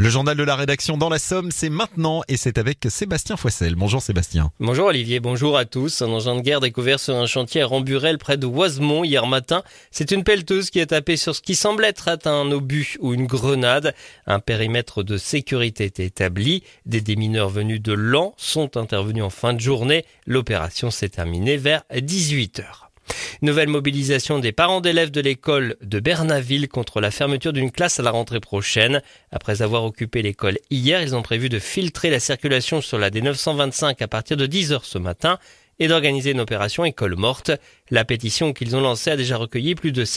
Le journal de la rédaction dans la Somme, c'est maintenant et c'est avec Sébastien Foissel. Bonjour Sébastien. Bonjour Olivier, bonjour à tous. Un engin de guerre découvert sur un chantier à Ramburel près de Oisemont hier matin. C'est une pelleteuse qui a tapé sur ce qui semble être un obus ou une grenade. Un périmètre de sécurité est établi. Des démineurs venus de Laon sont intervenus en fin de journée. L'opération s'est terminée vers 18h. Nouvelle mobilisation des parents d'élèves de l'école de Bernaville contre la fermeture d'une classe à la rentrée prochaine. Après avoir occupé l'école hier, ils ont prévu de filtrer la circulation sur la D925 à partir de 10h ce matin et d'organiser une opération école morte. La pétition qu'ils ont lancée a déjà recueilli plus de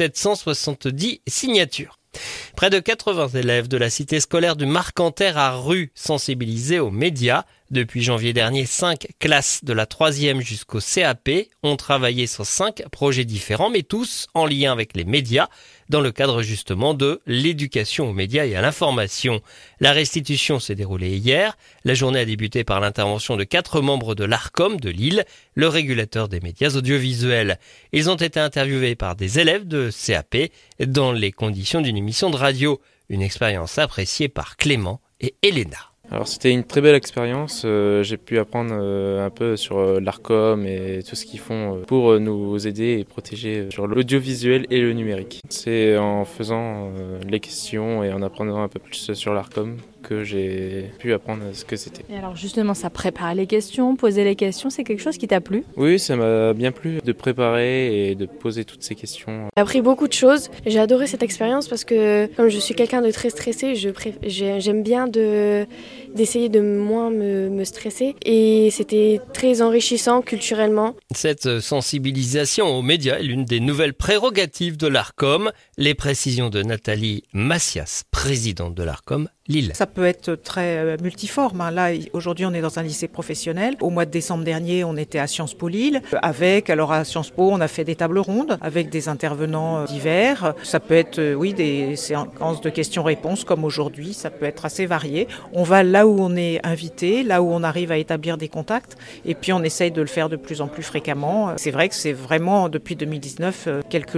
770 signatures. Près de 80 élèves de la cité scolaire du Marcanterre à Rue sensibilisés aux médias. Depuis janvier dernier, 5 classes de la 3e jusqu'au CAP ont travaillé sur 5 projets différents, mais tous en lien avec les médias, dans le cadre justement de l'éducation aux médias et à l'information. La restitution s'est déroulée hier. La journée a débuté par l'intervention de 4 membres de l'Arcom de Lille, le régulateur des médias audiovisuels. Ils ont été interviewés par des élèves de CAP dans les conditions d'une émission de radio. Une expérience appréciée par Clément et Elena. Alors c'était une très belle expérience, j'ai pu apprendre un peu sur l'Arcom et tout ce qu'ils font pour nous aider et protéger sur l'audiovisuel et le numérique. C'est en faisant les questions et en apprenant un peu plus sur l'Arcom que j'ai pu apprendre ce que c'était. Et alors justement, ça prépare les questions, poser les questions, c'est quelque chose qui t'a plu ? Oui, ça m'a bien plu de préparer et de poser toutes ces questions. J'ai appris beaucoup de choses, j'ai adoré cette expérience parce que comme je suis quelqu'un de très stressé, j'aime bien d'essayer de moins me stresser et c'était très enrichissant culturellement. Cette sensibilisation aux médias est l'une des nouvelles prérogatives de l'Arcom. Les précisions de Nathalie Massias, présidente de l'Arcom Lille. Ça peut être très multiforme. Là, aujourd'hui, on est dans un lycée professionnel. Au mois de décembre dernier, on était à Sciences Po Lille. Alors à Sciences Po, on a fait des tables rondes avec des intervenants divers. Ça peut être, des séances de questions-réponses comme aujourd'hui. Ça peut être assez varié. On va là où on est invité, là où on arrive à établir des contacts. Et puis, on essaye de le faire de plus en plus fréquemment. C'est vrai que c'est vraiment, depuis 2019,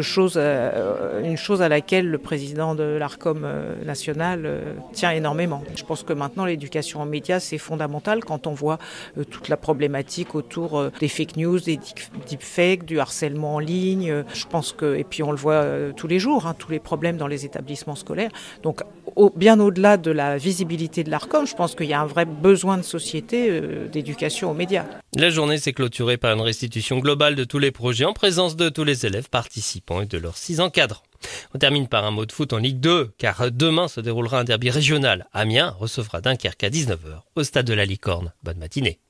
une chose à laquelle le président de l'Arcom national tient énormément. Je pense que maintenant l'éducation aux médias c'est fondamental quand on voit toute la problématique autour des fake news, des deepfakes, du harcèlement en ligne. Je pense que, et puis on le voit tous les jours, tous les problèmes dans les établissements scolaires. Donc bien au-delà de la visibilité de l'Arcom, je pense qu'il y a un vrai besoin de société d'éducation aux médias. La journée s'est clôturée par une restitution globale de tous les projets en présence de tous les élèves participants et de leurs 6 encadrants. On termine par un mot de foot en Ligue 2, car demain se déroulera un derby régional. Amiens recevra Dunkerque à 19h au stade de la Licorne. Bonne matinée.